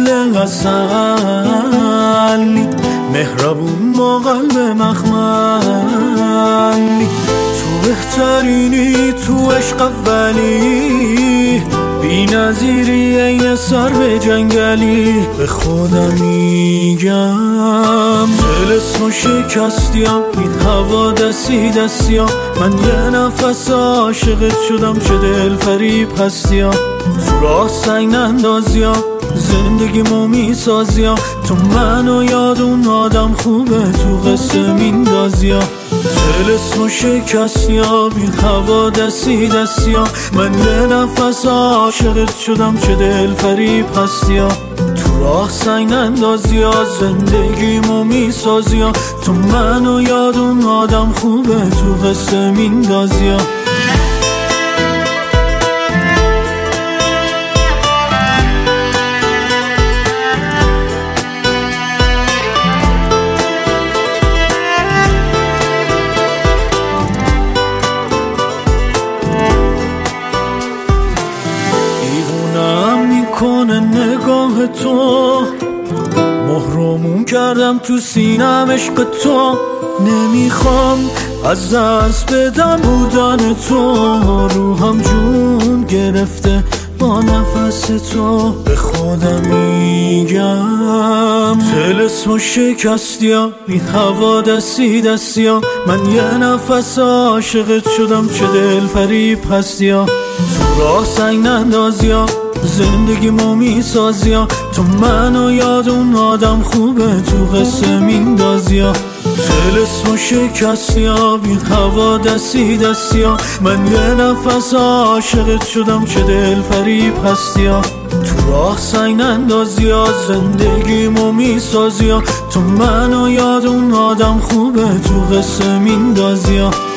گل غزلی، مهربون با قلب مخملی، تو بهترینی تو عشق اولی، بی نظیری این سر به جنگلی. به خودم میگم طلسم شکستیم، این هوا دستی دستیم، من یه نفس عاشقت شدم، چه دل فریب هستیم. تو راه سنگ نندازیم، زندگیمو میسازیم، تو منو یاد اون آدم خوبه تو قصه میندازیم. طلسم شکستیم، این هوا دستی دستیم، من یه نفس عاشقت شدم، چه دل فریب هستیم. تو راه سنگ نندازی، زندگیمو میسازی، تو منو یاد اون آدم خوبه تو قصه میندازی. کنه نگاه تو، مهرمون کردم تو سینم عشق تو، نمیخوام از دست بدم بودن تو، روحم جون گرفته با نفس تو. به خودم میگم طلسم شکستیم، این هوا دستی دستیم، من یه نفس عاشقت شدم، چه دل فریب هستیم. تو راه سنگ نندازیم، زندگیمو میسازیم، تو منو یاد اون آدم خوبه تو قصه میندازیم. طلسم شکستیم، این هوا دستی دستیم، من یه نفس عاشقت شدم، چه دل فریب هستیم. تو راه سنگ نندازی، زندگیمو میسازی، تو منو یاد اون آدم خوبه تو قصه میندازی.